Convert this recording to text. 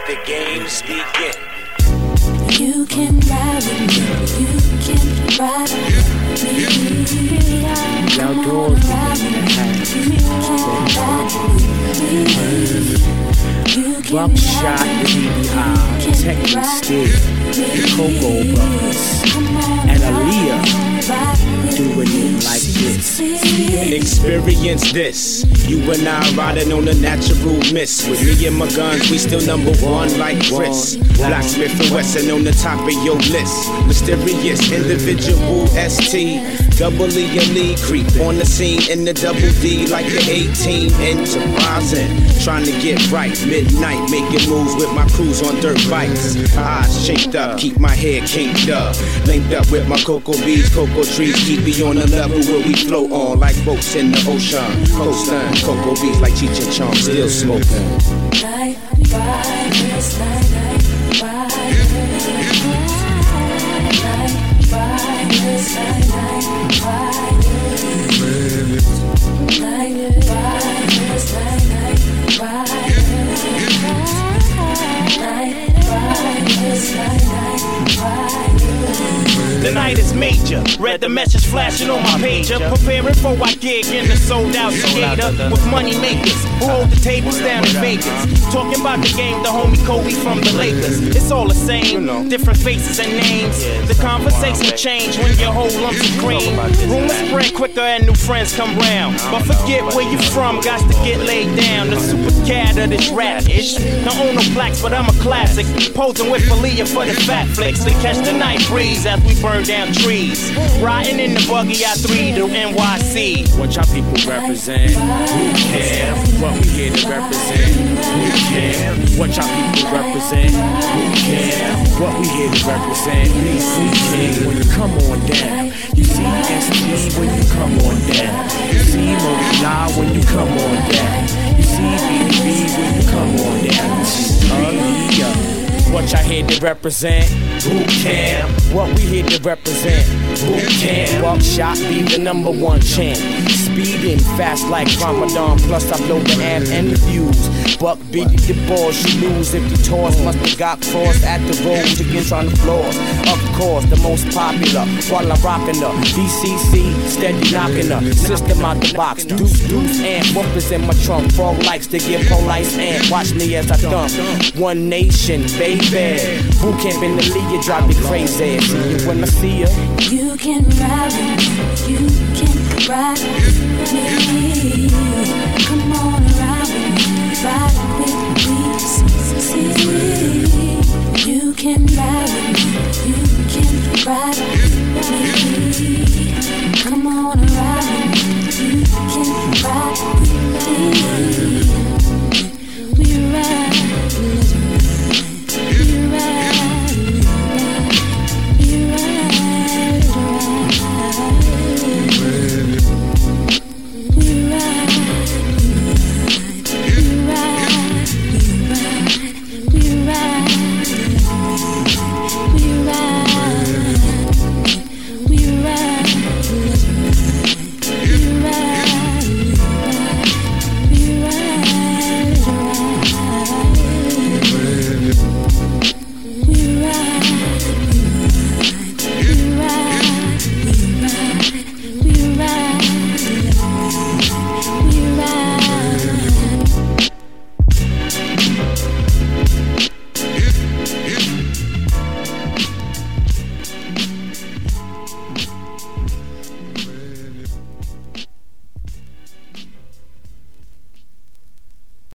the games begin. You can ride with me, you can ride with me. Outdoors, Buckshot, BBI, Techno Stick, the Coco Brothers, and Aaliyah doing it like this. Experience this. You and I riding on a natural mist. With me and my guns, we still number one like Chris. Blacksmith and Wesson on the top of your list. Mysterious individual ST. Double E elite creep on the scene in the double D like the 18 enterprising. Trying to get right, midnight, making moves with my crews on dirt bikes. Eyes shaped up, keep my hair kinked up. Linked up with my cocoa bees, cocoa trees, keep me on the level where we float on like boats in the ocean. Coastline, cocoa bees like Cheech and Chong, still smoking. Night, ride, this night, night, ride. Night, ride, this night, night, ride. Night, ride, this night, night, ride. Night, ride, this night, night, ride. The night is major. Read the message flashing on my pager. Preparing for our gig in the sold out skater with money makers who hold the tables down in Vegas. Talking about the game, the homie Kobe from the Lakers. It's all the same, different faces and names. The conversation change when you hold lumps of cream. Rumors spread quicker and new friends come round. But forget where you from, got to get laid down. The super cat of this rap-ish. Don't own no plaques, but I'm a classic. Posing with Aaliyah for the fat flicks to catch the night breeze as we burn down trees. Riding in the buggy I-3 to NYC. What y'all people represent? Who cares? What we here to represent? Who cares? What y'all people represent? Who cares? What we here to represent? BCK when you come on down. You see ST when you come on down. You see Mobileye when you come on down. You see BB when you come on down. You see Aaliyah. What y'all here to represent? Boot camp. What we here to represent? Boot camp. Buckshot be the number one champ. Speeding fast like Ramadan. Plus I blow the amp and the views. Buck beat the balls, you lose if you toss. Must have got crossed at the road again trying to floors. Of course, the most popular. While I'm rocking up BCC, steady knocking up. System out the box. Deuce, and whoopers in my trunk. Frog likes to get police and watch me as I dump. One nation, baby. Boot camp in the league, you drive me crazy. See you when I see ya. You can ride with me, you can ride with me.